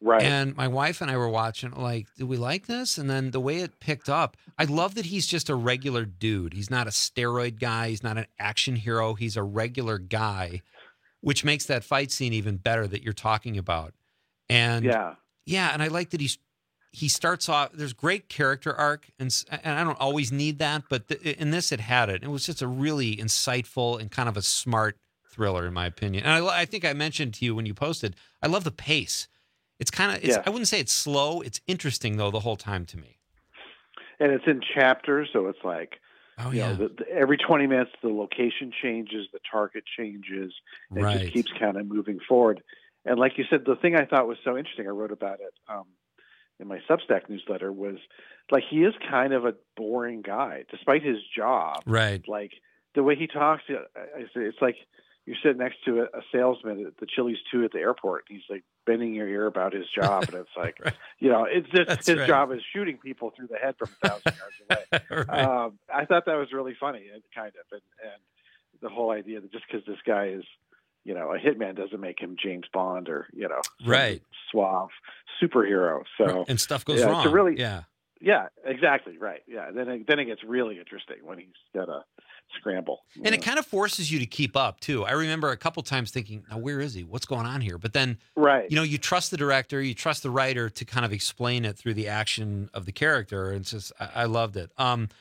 Right. And my wife and I were watching, like, did we like this? And then the way it picked up, I love that he's just a regular dude. He's not a steroid guy. He's not an action hero. He's a regular guy, which makes that fight scene even better that you're talking about. And and I like that he starts off, there's great character arc, and I don't always need that, but in this it had it. It was just a really insightful and kind of a smart thriller, in my opinion. And I think I mentioned to you when you posted, I love the pace. It's kind of, I wouldn't say it's slow. It's interesting, though, the whole time to me. And it's in chapters, so it's like, you know, every 20 minutes the location changes, the target changes, and it just keeps kind of moving forward. And like you said, the thing I thought was so interesting, I wrote about it in my Substack newsletter, was like he is kind of a boring guy, despite his job. Right. Like the way he talks, it's like you're sitting next to a salesman at the Chili's 2 at the airport. And he's like bending your ear about his job. And it's like, you know, it's just his job is shooting people through the head from 1,000 yards away. I thought that was really funny, kind of. And the whole idea that just because this guy is, you know, a hitman doesn't make him James Bond or, you know, suave superhero. So and stuff goes wrong. It's a really, yeah, exactly. Right. Yeah. Then it gets really interesting when he's got to scramble. And it kind of forces you to keep up too. I remember a couple times thinking, now where is he? What's going on here? But then, you know, you trust the director, you trust the writer to kind of explain it through the action of the character. And it's just, I loved it.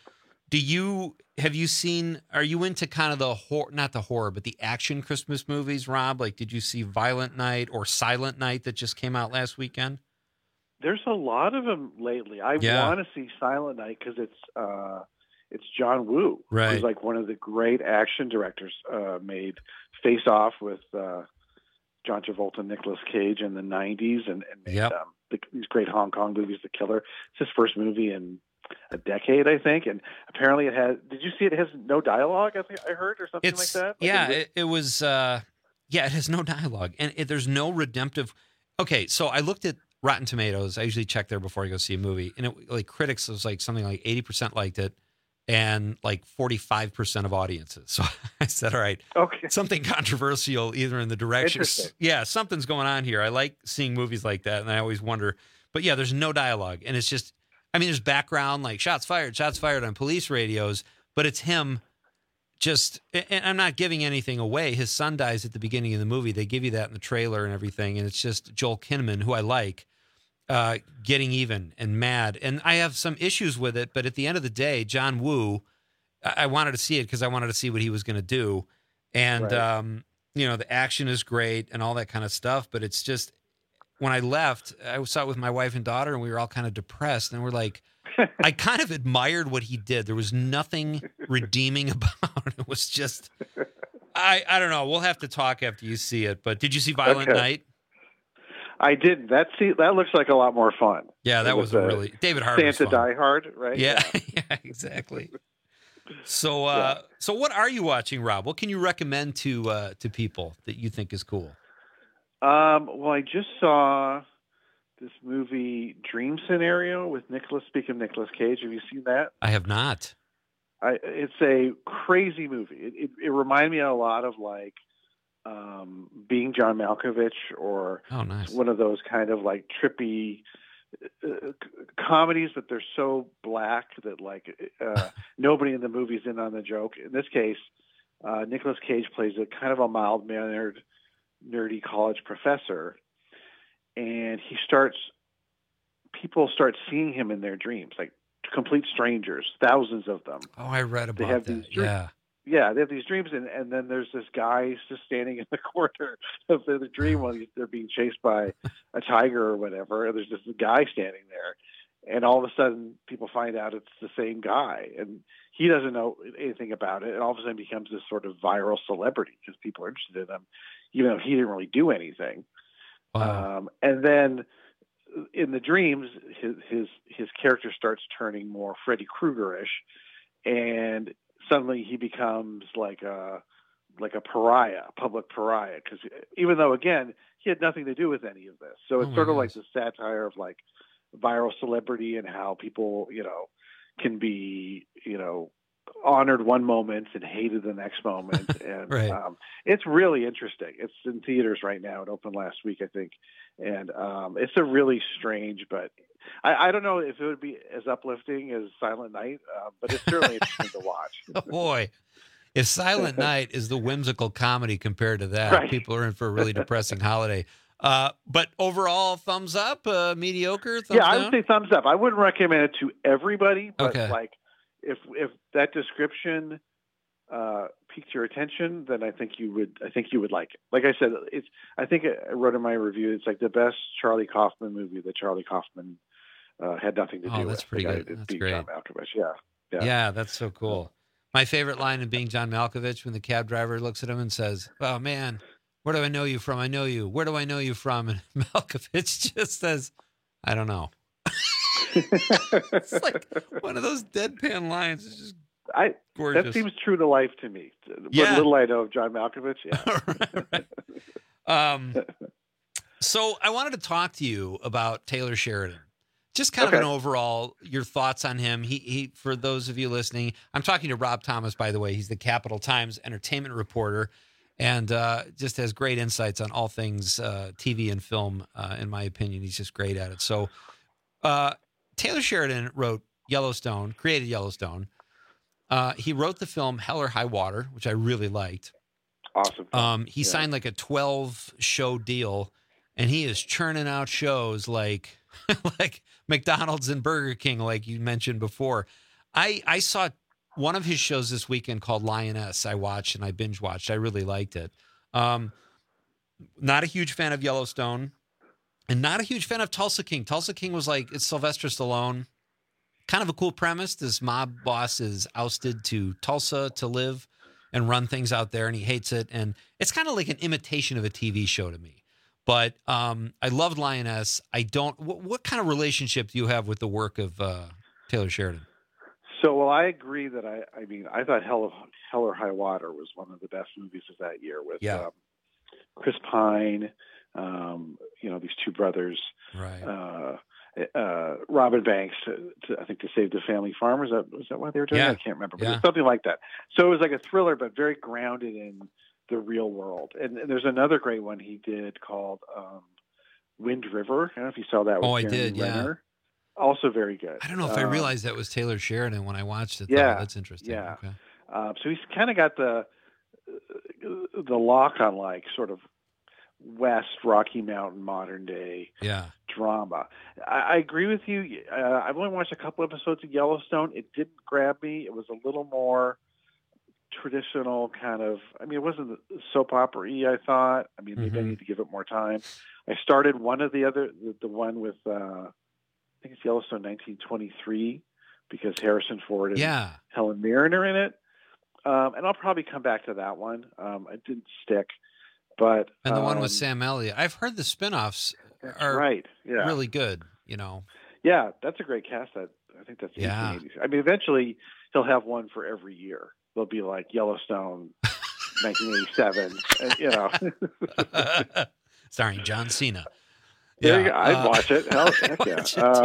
Have you seen, are you into kind of the not the horror, but the action Christmas movies, Rob? Like, did you see Violent Night or Silent Night that just came out last weekend? There's a lot of them lately. I want to see Silent Night because it's John Woo, who's like one of the great action directors. Made Face Off with John Travolta and Nicolas Cage in the 90s and made these great Hong Kong movies, The Killer. It's his first movie in a decade, I think. And apparently it has, did you see it has no dialogue, I think I heard, or something like that? It was, it has no dialogue. And there's no redemptive. Okay, so I looked at Rotten Tomatoes. I usually check there before I go see a movie. And critics was like something like 80% liked it and like 45% of audiences. So I said, all right, something controversial either in the direction. Yeah, something's going on here. I like seeing movies like that. And I always wonder, but yeah, there's no dialogue. And it's just, I mean, there's background, like shots fired on police radios, but it's him just, and I'm not giving anything away. His son dies at the beginning of the movie. They give you that in the trailer and everything. And it's just Joel Kinnaman, who I like, getting even and mad. And I have some issues with it, but at the end of the day, John Woo, I wanted to see it because I wanted to see what he was going to do. And, you know, the action is great and all that kind of stuff, but it's just, when I left, I saw it with my wife and daughter, and we were all kind of depressed. And we're like, I kind of admired what he did. There was nothing redeeming about it. It was just, I don't know. We'll have to talk after you see it. But did you see Violent Night? I didn't. That looks like a lot more fun. Yeah, that was really David Harbour's Santa Die Hard, right? Yeah, yeah, exactly. So, so what are you watching, Rob? What can you recommend to people that you think is cool? Well, I just saw this movie Dream Scenario with Nicolas Cage. Have you seen that? I have not. It's a crazy movie. It reminded me a lot of like Being John Malkovich or one of those kind of like trippy comedies, but they're so black that like nobody in the movie's in on the joke. In this case, Nicolas Cage plays a kind of a mild-mannered, nerdy college professor, and people start seeing him in their dreams, like complete strangers, thousands of them. Oh, I read about that. Yeah, they have these dreams, and then there's this guy just standing in the corner of the dream while they're being chased by a tiger or whatever, and there's just a guy standing there, and all of a sudden people find out it's the same guy, and he doesn't know anything about it, and all of a sudden becomes this sort of viral celebrity because people are interested in him, even though he didn't really do anything. Wow. And then in the dreams, his character starts turning more Freddy Krueger-ish, and suddenly he becomes like a pariah, a public pariah, because even though, again, he had nothing to do with any of this. So it's sort of like the satire of like viral celebrity and how people, you know, can be, you know, honored one moment and hated the next moment. And Right. It's really interesting. It's in theaters right now. It opened last week, I think. And it's a really strange, but I don't know if it would be as uplifting as Silent Night, but it's certainly interesting to watch. Oh, boy. If Silent Night is the whimsical comedy compared to that, Right. people are in for a really depressing holiday. But overall, thumbs up, mediocre, thumbs I down? would say thumbs up. I wouldn't recommend it to everybody, but Okay. like if that description piqued your attention, then I think you would like it. Like I said, I think I wrote in my review, it's like the best Charlie Kaufman movie that Charlie Kaufman had nothing to do with. That's pretty The guy good. that That's beat great. John Malkovich. Yeah. Yeah, that's so cool. My favorite line in Being John Malkovich, when the cab driver looks at him and says, "Oh man, where do I know you from? I know you. Where do I know you from?" And Malkovich just says, "I don't know." It's like one of those deadpan lines. It's just gorgeous. That seems true to life to me. What Yeah. little I know of John Malkovich. Yeah. So I wanted to talk to you about Taylor Sheridan. Just kind of an overall, your thoughts on him. He, for those of you listening, I'm talking to Rob Thomas, by the way. He's the Capital Times entertainment reporter and just has great insights on all things TV and film, in my opinion. He's just great at it. So Taylor Sheridan wrote Yellowstone, created Yellowstone. He wrote the film Hell or High Water, which I really liked. Awesome. He signed like a 12-show deal, and he is churning out shows like like McDonald's and Burger King, like you mentioned before. I saw one of his shows this weekend called Lioness. I watched and I binge watched. I really liked it. Not a huge fan of Yellowstone, and not a huge fan of Tulsa King. Tulsa King was like, it's Sylvester Stallone. Kind of a cool premise. This mob boss is ousted to Tulsa to live and run things out there, and he hates it. And it's kind of like an imitation of a TV show to me. But I loved Lioness. I don't. What kind of relationship do you have with the work of Taylor Sheridan? So, well, I agree that I thought Hell or High Water was one of the best movies of that year with Chris Pine, these two brothers, right? Robin Banks, I think, to save the family farm. Was that why they were doing it? I can't remember, but it was something like that. So it was like a thriller, but very grounded in the real world. And there's another great one he did called Wind River. I don't know if you saw that. Oh, with I Jeremy did. Renner. Also very good. I don't know if I realized that was Taylor Sheridan when I watched it. Yeah, that's interesting. Yeah. Okay. So he's kind of got the lock on like sort of West Rocky Mountain modern day drama. I agree with you. I've only watched a couple episodes of Yellowstone. It didn't grab me. It was a little more traditional kind of, it wasn't soap opera-y, I thought. Maybe I need to give it more time. I started one of the one with, I think it's Yellowstone 1923, because Harrison Ford and Helen Mirren are in it. And I'll probably come back to that one. It didn't stick. But and the one with Sam Elliott, I've heard the spinoffs are really good. Yeah, that's a great cast. I think that's 1880s. Eventually he'll have one for every year. They'll be like Yellowstone 1987. Starring John Cena. There you go. I'd watch it. Hell, heck yeah.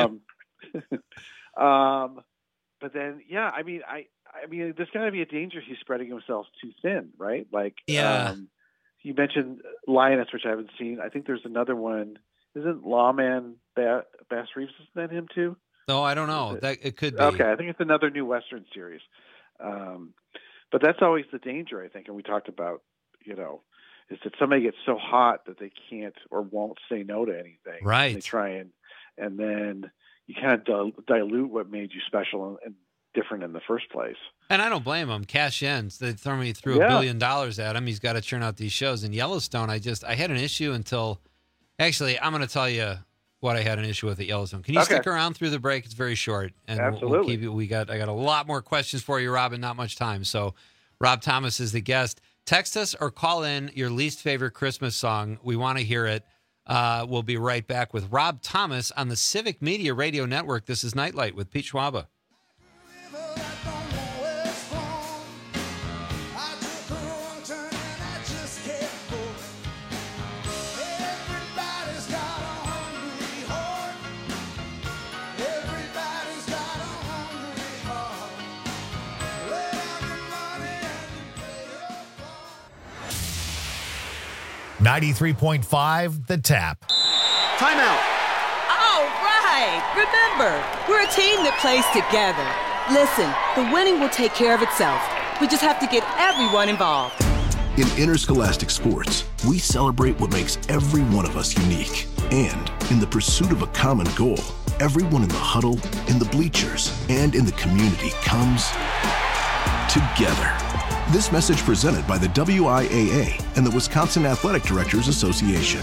But then, there's got to be a danger he's spreading himself too thin, right? Like, you mentioned Lioness, which I haven't seen. I think there's another one. Isn't Lawman Bass Reeves, isn't that him too? Oh, I don't know. It could be. Okay, I think it's another new Western series. But that's always the danger, I think. And we talked about, is that somebody gets so hot that they can't or won't say no to anything. Right. They try and then you kind of dilute what made you special and different in the first place. And I don't blame him. Cash ends. They throw $1 billion at him. He's got to churn out these shows. In Yellowstone, I had an issue until, actually, I'm going to tell you what I had an issue with at Yellowstone. Can you stick around through the break? It's very short. And absolutely. I got a lot more questions for you, Rob, and not much time. So Rob Thomas is the guest. Text us or call in your least favorite Christmas song. We want to hear it. We'll be right back with Rob Thomas on the Civic Media Radio Network. This is Nightlight with Pete Schwaba. Everybody's got a hungry heart. Let 93.5 The Tap. Timeout. All right. Remember, we're a team that plays together. Listen, the winning will take care of itself. We just have to get everyone involved. In interscholastic sports, we celebrate what makes every one of us unique. And in the pursuit of a common goal, everyone in the huddle, in the bleachers, and in the community comes together. This message presented by the WIAA and the Wisconsin Athletic Directors Association.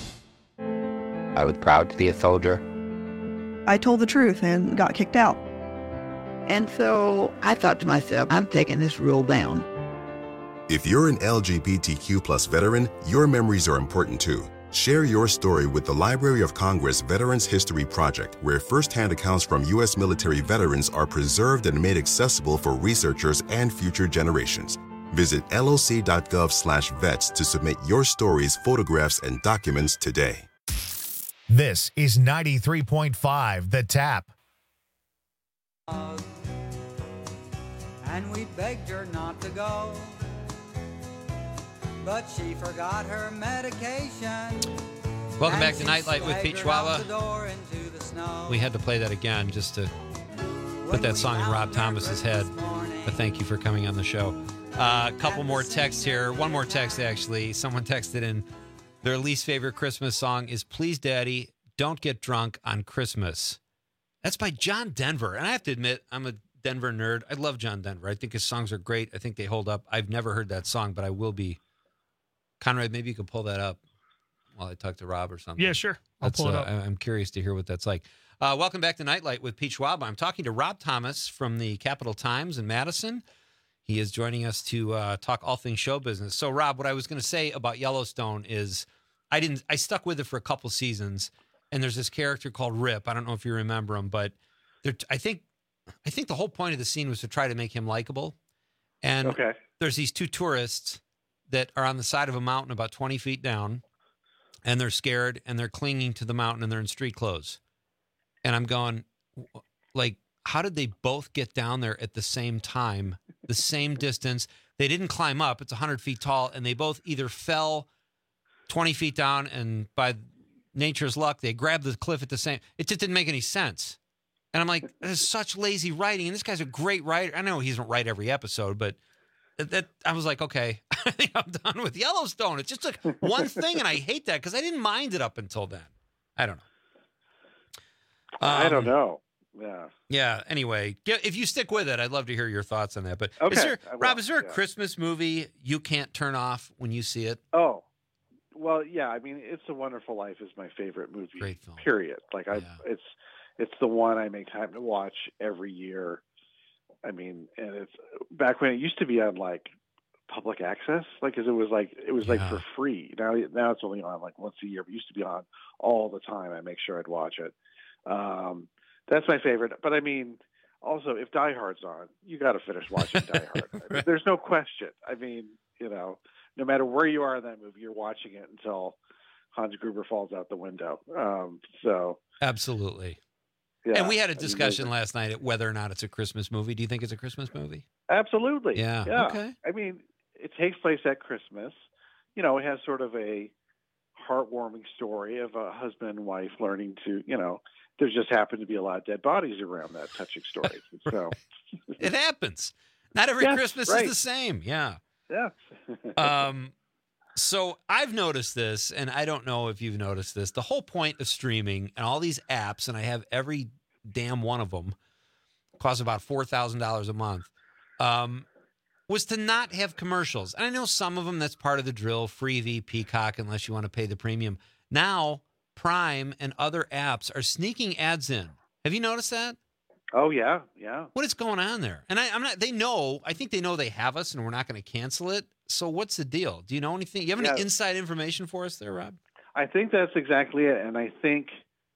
I was proud to be a soldier. I told the truth and got kicked out. And so I thought to myself, I'm taking this rule down. If you're an LGBTQ+ veteran, your memories are important too. Share your story with the Library of Congress Veterans History Project, where firsthand accounts from U.S. military veterans are preserved and made accessible for researchers and future generations. Visit loc.gov/vets to submit your stories, photographs, and documents today. This is 93.5 The Tap. And we begged her not to go, but she forgot her medication. Welcome back to Nightlight with Pete Schwaba. We had to play that again just to put that song in Rob Thomas's head. But thank you for coming on the show. A couple more texts here. One more text, actually. Someone texted in their least favorite Christmas song is Please Daddy, Don't Get Drunk on Christmas. That's by John Denver. And I have to admit, I'm a Denver nerd. I love John Denver. I think his songs are great. I think they hold up. I've never heard that song, but I will be. Conrad, maybe you could pull that up while I talk to Rob or something. Yeah, sure. I'll pull it up. I'm curious to hear what that's like. Welcome back to Nightlight with Pete Schwab. I'm talking to Rob Thomas from the Capital Times in Madison. He is joining us to talk all things show business. So, Rob, what I was going to say about Yellowstone is I stuck with it for a couple seasons, and there's this character called Rip. I don't know if you remember him, but I think the whole point of the scene was to try to make him likable. And there's these two tourists that are on the side of a mountain about 20 feet down, and they're scared, and they're clinging to the mountain, and they're in street clothes. And I'm going, like, how did they both get down there at the same time, the same distance? They didn't climb up. It's 100 feet tall, and they both either fell 20 feet down, and by nature's luck, they grabbed the cliff at the same. It just didn't make any sense. And I'm like, there's such lazy writing, and this guy's a great writer. I know he doesn't write every episode, but that I was like, okay, I think I'm done with Yellowstone. It's just like one thing, and I hate that because I didn't mind it up until then. I don't know. I don't know. Yeah. Yeah. Anyway, if you stick with it, I'd love to hear your thoughts on that. But Rob, is there a Christmas movie you can't turn off when you see it? Oh, well, yeah. I mean, It's a Wonderful Life is my favorite movie. Great film. Period. Like it's the one I make time to watch every year. I mean, and it's back when it used to be on like public access, like because it was like for free. Now it's only on like once a year. But it used to be on all the time. I make sure I'd watch it. That's my favorite. But I mean, also if Die Hard's on, you got to finish watching Die Hard. I mean, there's no question. I mean, no matter where you are in that movie, you're watching it until Hans Gruber falls out the window. So absolutely. Yeah, and we had a discussion last night at whether or not it's a Christmas movie. Do you think it's a Christmas movie? Absolutely. Yeah. Okay. I mean, it takes place at Christmas. It has sort of a heartwarming story of a husband and wife learning to, there just happen to be a lot of dead bodies around that touching story. So it happens. Not every Christmas is the same. Yeah. Yeah. So I've noticed this, and I don't know if you've noticed this. The whole point of streaming and all these apps, and I have every damn one of them, costs about $4,000 a month, was to not have commercials. And I know some of them, that's part of the drill, Freevee, Peacock, unless you want to pay the premium. Now, Prime and other apps are sneaking ads in. Have you noticed that? Oh, yeah, yeah. What is going on there? And I think they know they have us and we're not going to cancel it. So what's the deal? Do you know anything? You have any inside information for us there, Rob? I think that's exactly it. And I think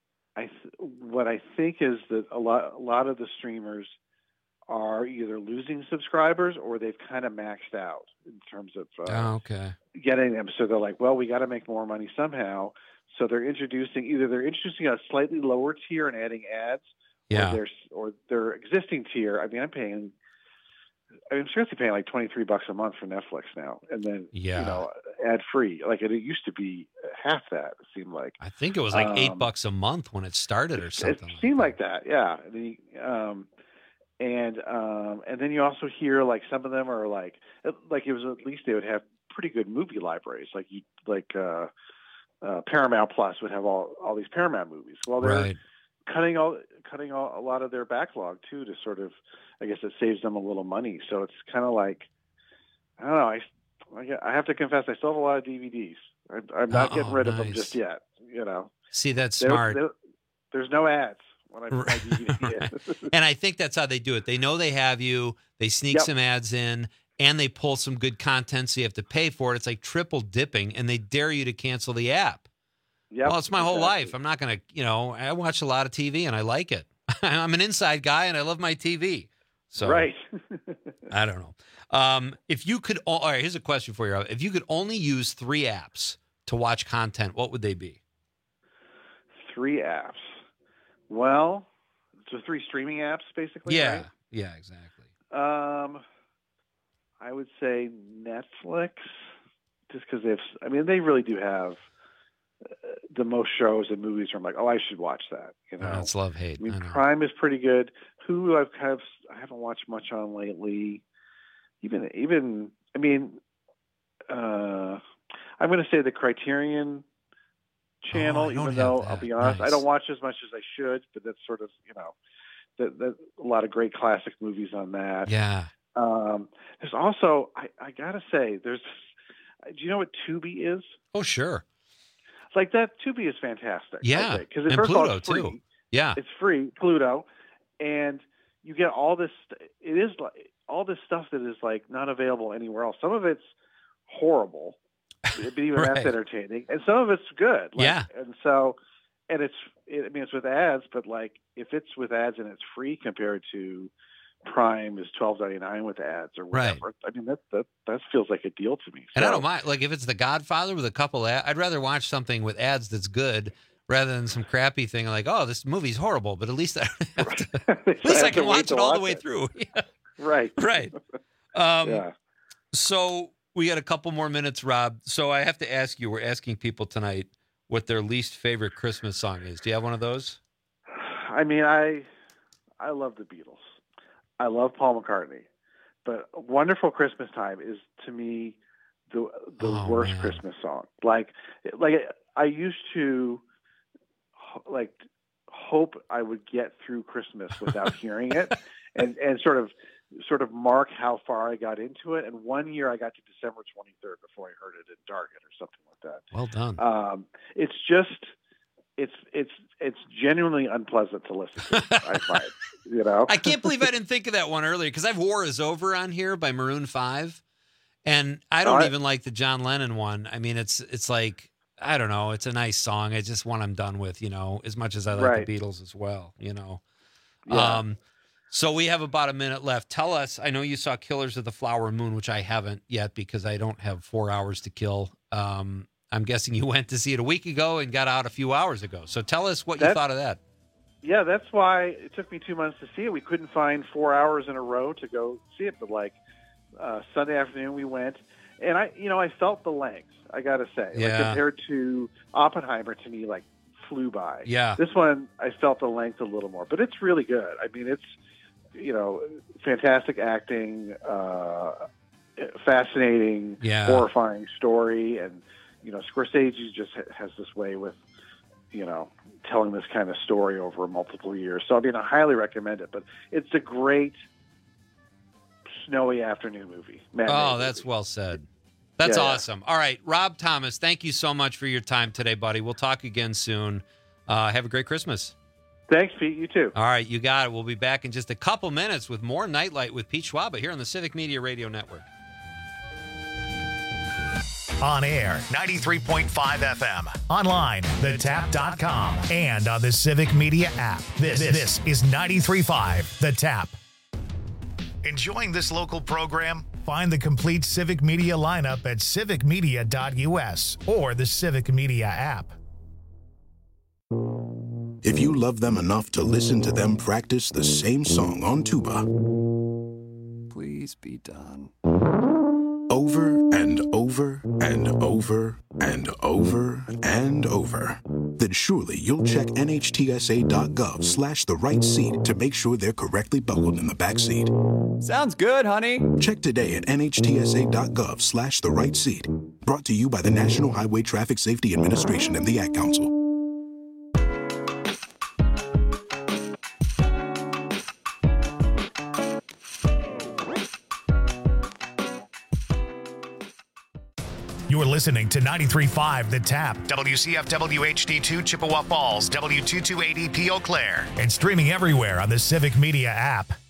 what I think is that a lot of the streamers are either losing subscribers or they've kind of maxed out in terms of getting them. So they're like, well, we got to make more money somehow. So they're introducing a slightly lower tier and adding ads. Yeah. Or their existing tier. I mean, I'm seriously paying like $23 a month for Netflix now. And then, ad-free. Like, it used to be half that, it seemed like. I think it was like $8 a month when it started or something. It seemed like that, yeah. And then you also hear, like, some of them are like it was, at least they would have pretty good movie libraries. Paramount Plus would have all these Paramount movies. Well, they're cutting a lot of their backlog too, to sort of, I guess it saves them a little money. So it's kind of like, I don't know. I have to confess, I still have a lot of DVDs. I'm not getting rid of them just yet. You know. See, that's smart. There's no ads when I put my DVD in. And I think that's how they do it. They know they have you. They sneak some ads in, and they pull some good content, so you have to pay for it. It's like triple dipping, and they dare you to cancel the app. Yep, well, it's my whole life. I'm not going to, I watch a lot of TV, and I like it. I'm an inside guy, and I love my TV. So, right. I don't know. If you could, all right, here's a question for you. If you could only use 3 apps to watch content, what would they be? 3 apps. Well, so 3 streaming apps, basically. Yeah. Right? Yeah, exactly. I would say Netflix, just because they really do have the most shows and movies where I'm like, I should watch that. It's love-hate. I mean, Prime is pretty good. Hulu, I haven't watched much on lately. I'm going to say the Criterion Channel, even though I'll be honest, I don't watch as much as I should, but that's sort of, that a lot of great classic movies on that. Yeah. There's also, I gotta say, do you know what Tubi is? Oh, sure. It's like that. Tubi is fantastic. Yeah. Because and first Pluto, of all, it's free. too. Yeah. It's free, Pluto. And you get all this, it is like all this stuff that is like not available anywhere else. Some of it's horrible, but even that's entertaining. And some of it's good. Yeah. And so, and it's with ads, but like if it's with ads and it's free compared to Prime is $12.99 with ads or whatever. Right. I mean, that feels like a deal to me. And I don't mind. Like if it's The Godfather with a couple ads, I'd rather watch something with ads that's good rather than some crappy thing like, oh, this movie's horrible, but at least I don't have to, at least I can watch it all the way through. Yeah. Right. Right. So we got a couple more minutes, Rob. So I have to ask you, we're asking people tonight what their least favorite Christmas song is. Do you have one of those? I mean, I love the Beatles. I love Paul McCartney, but Wonderful Christmas Time is to me the worst Christmas song. Like I used to hope I would get through Christmas without hearing it, and sort of mark how far I got into it. And one year I got to December 23rd before I heard it at Target or something like that. Well done. It's just. It's genuinely unpleasant to listen to. I find, I can't believe I didn't think of that one earlier because I've War Is Over on here by Maroon 5, and I don't even like the John Lennon one. I mean, it's like I don't know. It's a nice song. It's just one I'm done with. As much as I like the Beatles as well. Yeah. So we have about a minute left. Tell us. I know you saw Killers of the Flower Moon, which I haven't yet because I don't have 4 hours to kill. I'm guessing you went to see it a week ago and got out a few hours ago. So tell us what you thought of that. Yeah, that's why it took me 2 months to see it. We couldn't find 4 hours in a row to go see it, but Sunday afternoon we went, and I felt the length. I got to say, compared to Oppenheimer, to me, flew by. Yeah, this one I felt the length a little more, but it's really good. I mean, it's fantastic acting, fascinating, horrifying story, and. Scorsese just has this way with, telling this kind of story over multiple years. So, I mean, I highly recommend it. But it's a great snowy afternoon movie. That's well said. That's awesome. All right, Rob Thomas, thank you so much for your time today, buddy. We'll talk again soon. Have a great Christmas. Thanks, Pete. You too. All right, you got it. We'll be back in just a couple minutes with more Nightlight with Pete Schwaba here on the Civic Media Radio Network. On air, 93.5 FM. Online, thetap.com. And on the Civic Media app. This is 93.5 The Tap. Enjoying this local program? Find the complete Civic Media lineup at civicmedia.us or the Civic Media app. If you love them enough to listen to them practice the same song on tuba, please be done. Over and over and over and over and over, then surely you'll check NHTSA.gov/the right seat to make sure they're correctly buckled in the back seat. Sounds good, honey. Check today at NHTSA.gov/the right seat. Brought to you by the National Highway Traffic Safety Administration and the Ad Council. You're listening to 93.5 The Tap, WCFW HD2 Chippewa Falls, W228EP Eau Claire, and streaming everywhere on the Civic Media app.